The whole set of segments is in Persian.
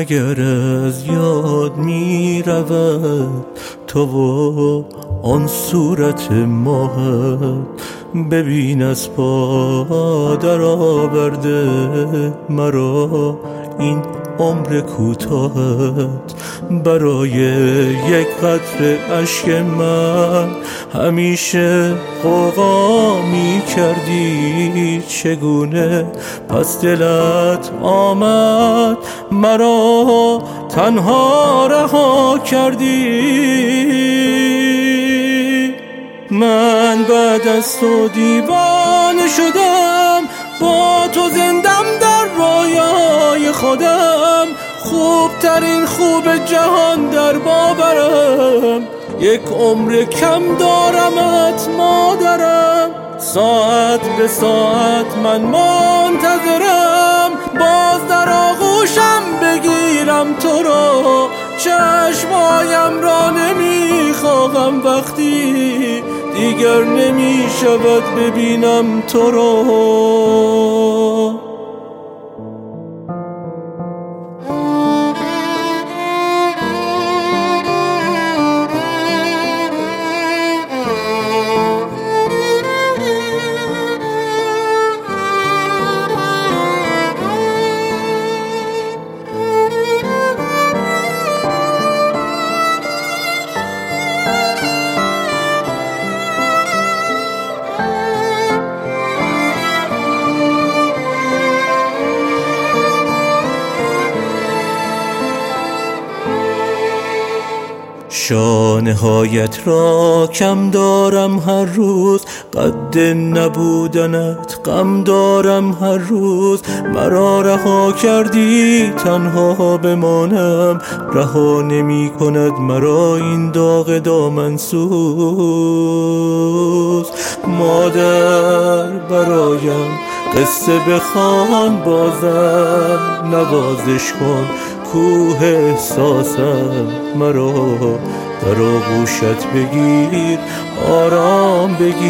مگر از یاد می رود تو و آن صورت ماهت. ببین از پا در آورده مرا این عمر کوتاهت. برای یک قطره اشک من همیشه غوغا می کردی. چگونه پس دلت آمد مرا تنها رها کردی؟ من بعد از تو دیوانه شدم، با تو زندم در رویای خودم. خوبترین خوب جهان در باورم، یک عمر کم دارمت مادرم. ساعت به ساعت من منتظرم، باز در آغوشم بگیرم تو رو. چشمایم را نمیخواهم وقتی دیگر نمیشود ببینم تو رو. شانه‌هایت را کم دارم هر روز، قد نبودنت غم دارم هر روز. مرا رها کردی تنها بمانم، رها نمی کند مرا این داغ دامنسوز. مادر برایم قصه بخوان بازم، نوازش کن کوه احساسم مرا. در آغوشت بگیر آرام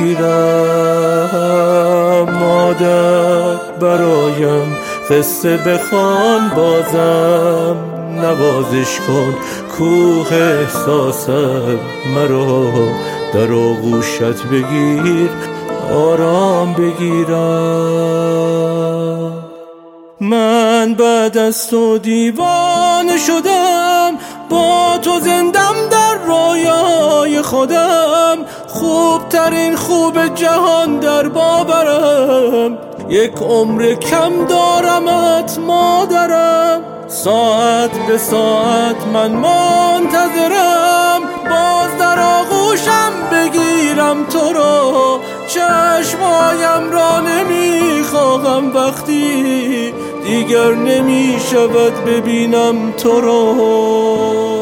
بگیرم. مادر برایم قصه بخوان بازم، نوازش کن کوه احساسم مرا. در آغوشت بگیر آرام بگیرم. من بعد از تو دیوانه شدم، با تو زندم در رویای خودم. خوبترین خوب جهان در باورم، یک عمر کم دارمت مادرم. ساعت به ساعت من منتظرم، باز در آغوشم بگیرم تو رو. چشمایم را نمیخواهم وقتی دیگر نمیشود ببینم تو رو.